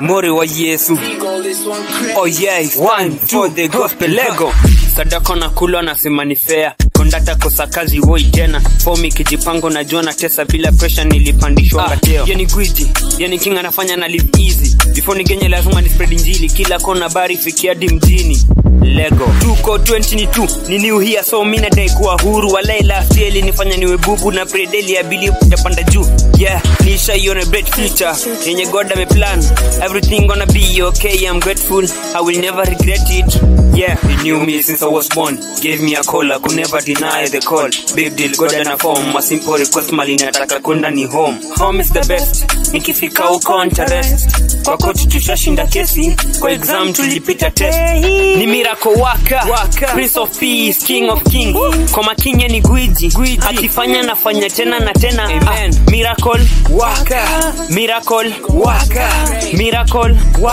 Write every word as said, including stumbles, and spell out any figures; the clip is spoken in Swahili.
More wa Yesu. Oh yeah, one, two, the gospel Lego. Sadako na kulo na sema ni fair. Kondata kosa kazi woi jena. Fomi kijipango na jona tesa bila pressure nilipandishwa ngateo. Yani gwiji, yani king anafanya na live easy. Before nigenye lazima ni spread injili. Kila kona bari fikia di mjini. Lego tuko twenty two ni new here so mina dai kuwa huru walaila fieli nifanya niwe bubu na predeli ya bili utapanda juu. Yeah, nisha yone bright future yenye God ame plan. Everything gonna be okay, I'm grateful, I will never regret it. Yeah, he knew me since I was born, gave me a call, I could never deny the call. Big deal, God ana form, a simple request mali nataka kwenda ni home. Home is the best, nikifika uko interest. Kwa koti tushashinda kesi, kwa exam tulipita test. Ni miracle waka, waka, Prince of Peace, King of Kings. Kwa makinye ni gwiji, gwiji. Akifanya nafanya tena na tena. Amen. Ah, miracle waka, miracle waka, miracle waka.